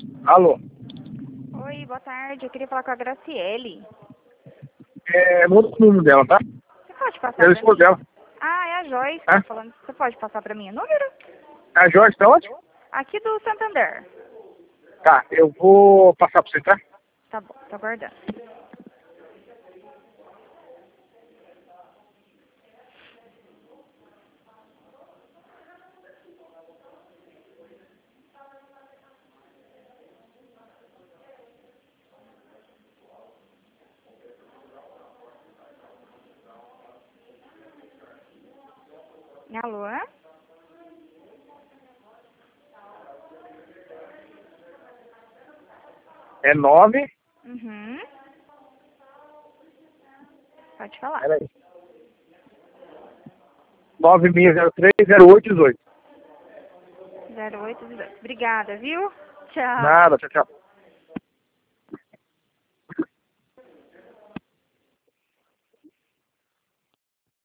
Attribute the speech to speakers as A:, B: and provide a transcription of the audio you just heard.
A: Alô?
B: Oi, boa tarde. Eu queria falar com a Graciele.
A: Muda o número dela, tá?
B: Você pode passar
A: Eu
B: pra
A: esposo
B: mim?
A: dela.
B: Ah, é a Joyce que
A: Hã?
B: tá falando. Você pode passar pra mim o número?
A: A Jorge tá onde?
B: Aqui do Santander.
A: Tá, eu vou passar pra você, tá?
B: Tá bom, tô aguardando. Alô?
A: É 9.
B: Uhum. Pode falar.
A: Peraí. 9603-0818.
B: 0818. Obrigada, viu? Tchau.
A: Nada, tchau, tchau.